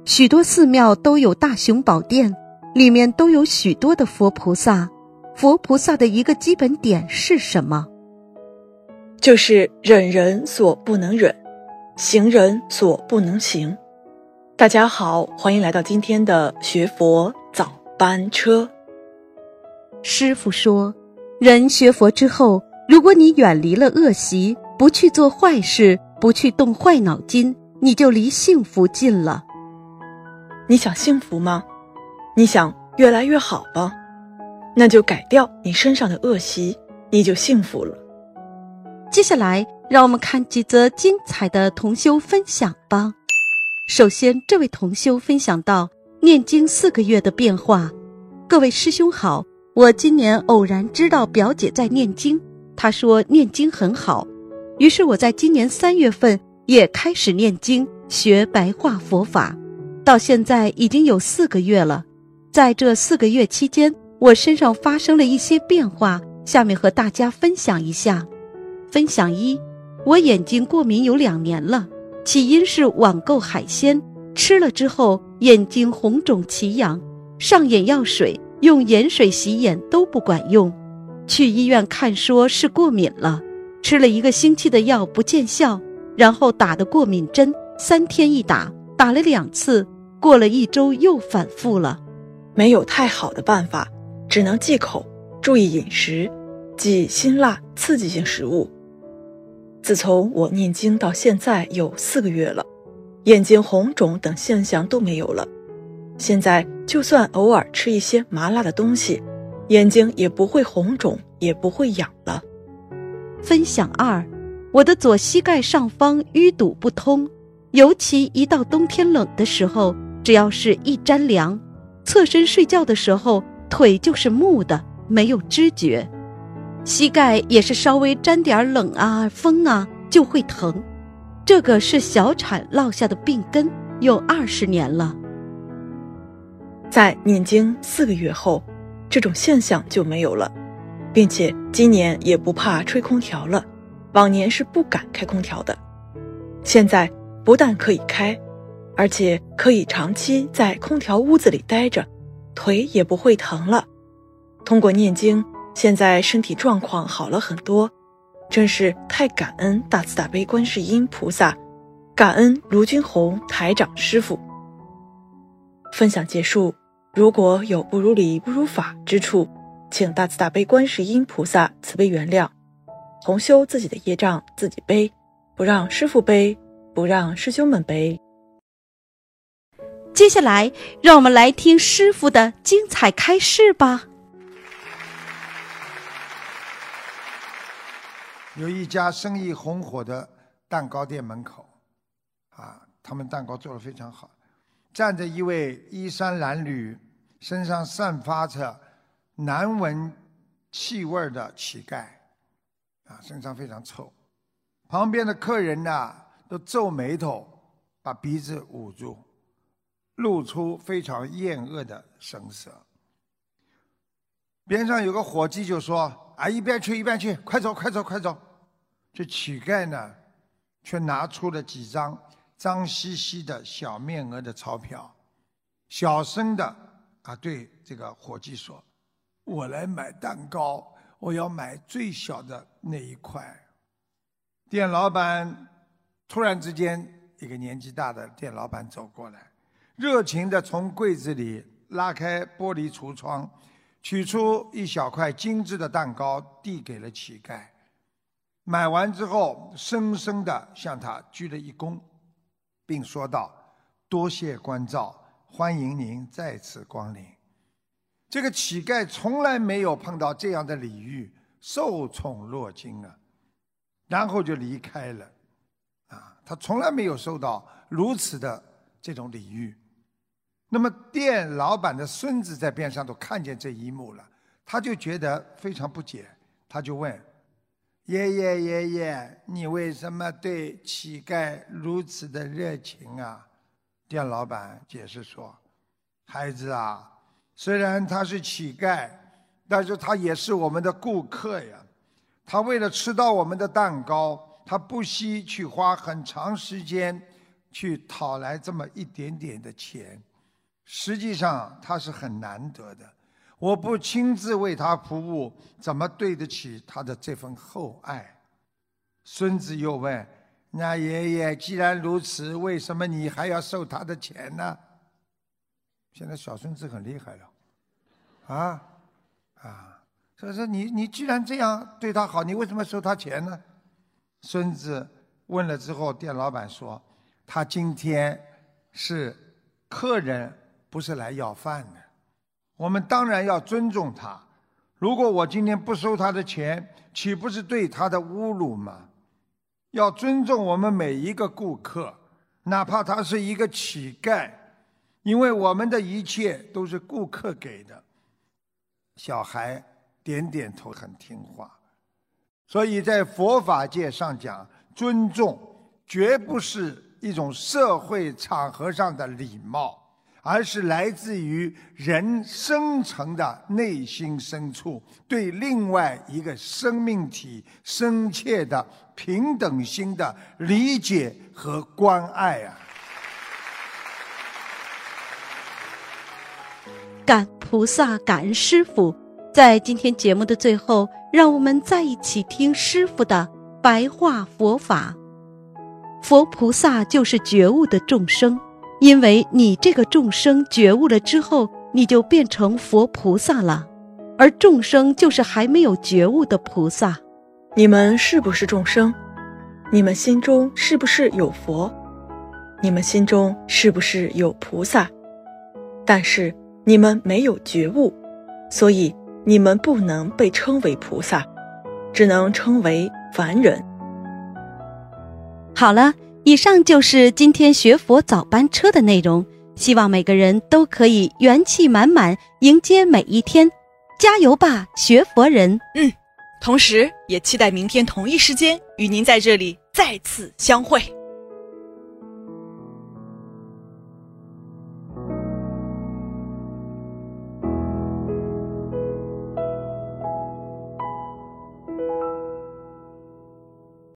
许多寺庙都有大雄宝殿，里面都有许多的佛菩萨。佛菩萨的一个基本点是什么？ 就是忍人所不能忍，行人所不能行。大家好，欢迎来到今天的学佛早班车。 师父说，人学佛之后，如果你远离了恶习，不去做坏事，不去动坏脑筋，你就离幸福近了。 你想幸福吗？你想越来越好吗？那就改掉你身上的恶习，你就幸福了。 接下来让我们看几则精彩的同修分享吧。首先，这位同修分享到念经4个月的变化。各位师兄好，我今年偶然知道表姐在念经，她说念经很好，于是我在今年3月份也开始念经，学白话佛法，到现在已经有4个月了。在这4个月期间，我身上发生了一些变化，下面和大家分享一下。分享1，我眼睛过敏有2年了，起因是网购海鲜，吃了之后眼睛红肿奇痒，上眼药水，用盐水洗眼都不管用，去医院看说是过敏了，吃了1个星期的药不见效，然后打的过敏针，3天一打，打了2次，过了1周又反复了。 没有太好的办法，只能忌口，注意饮食，忌辛辣刺激性食物。自从我念经到现在有4个月了，眼睛红肿等现象都没有了。现在就算偶尔吃一些麻辣的东西，眼睛也不会红肿，也不会痒了。 分享2，我的左膝盖上方淤堵不通，尤其一到冬天冷的时候，只要是一沾凉，侧身睡觉的时候腿就是木的，没有知觉。膝盖也是稍微沾点冷啊风啊就会疼，这个是小产落下的病根，有20年了。 在念经4个月后，这种现象就没有了，并且今年也不怕吹空调了，往年是不敢开空调的。现在不但可以开，而且可以长期在空调屋子里待着，腿也不会疼了。通过念经，现在身体状况好了很多，真是太感恩大慈大悲观世音菩萨，感恩卢军宏台长师父。分享结束，如果有不如理不如法之处，请大慈大悲观世音菩萨慈悲原谅，同修自己的业障自己背，不让师父背，不让师兄们背。 接下来让我们来听师父的精彩开示吧。 有一家生意红火的蛋糕店门口，他们蛋糕做得非常好，站着一位衣衫褴褛、身上散发着难闻气味的乞丐，身上非常臭。旁边的客人呢，都皱眉头，把鼻子捂住，露出非常厌恶的神色。边上有个伙计就说：“一边去一边去，快走快走快走。”这乞丐呢，却拿出了几张脏兮兮的小面额的钞票，小声的对这个伙计说：“我来买蛋糕，我要买最小的那一块。”店老板突然之间，一个年纪大的店老板走过来，热情地从柜子里拉开玻璃橱窗，取出一小块精致的蛋糕，递给了乞丐。买完之后，深深地向他鞠了一躬，并说道：“多谢关照，欢迎您再次光临。”这个乞丐从来没有碰到这样的礼遇，受宠若惊啊，然后就离开了。他从来没有受到如此的这种礼遇。那么店老板的孙子在边上都看见这一幕了，他就觉得非常不解，他就问：“爷爷，你为什么对乞丐如此的热情啊？”店老板解释说：“孩子啊，虽然他是乞丐，但是他也是我们的顾客呀。他为了吃到我们的蛋糕，他不惜去花很长时间去讨来这么一点点的钱，实际上他是很难得的。我不亲自为他服务，怎么对得起他的这份厚爱？孙子又问：那爷爷，既然如此，为什么你还要收他的钱呢？现在小孙子很厉害了，所以说你既然这样对他好，你为什么收他钱呢？孙子问了之后，店老板说：他今天是客人，不是来要饭的，我们当然要尊重他。如果我今天不收他的钱，岂不是对他的侮辱吗？要尊重我们每一个顾客，哪怕他是一个乞丐，因为我们的一切都是顾客给的。小孩点点头，很听话。所以在佛法界上讲，尊重绝不是一种社会场合上的礼貌，而是来自于人深层的内心深处对另外一个生命体深切的平等心的理解和关爱啊！ 感菩萨，感恩师父。在今天节目的最后，让我们再一起听师父的白话佛法。佛菩萨就是觉悟的众生，因为你这个众生觉悟了之后，你就变成佛菩萨了，而众生就是还没有觉悟的菩萨。 你们是不是众生？你们心中是不是有佛？你们心中是不是有菩萨？但是你们没有觉悟，所以你们不能被称为菩萨，只能称为凡人。 好了，以上就是今天学佛早班车的内容，希望每个人都可以元气满满迎接每一天，加油吧，学佛人！ 同时也期待明天同一时间与您在这里再次相会。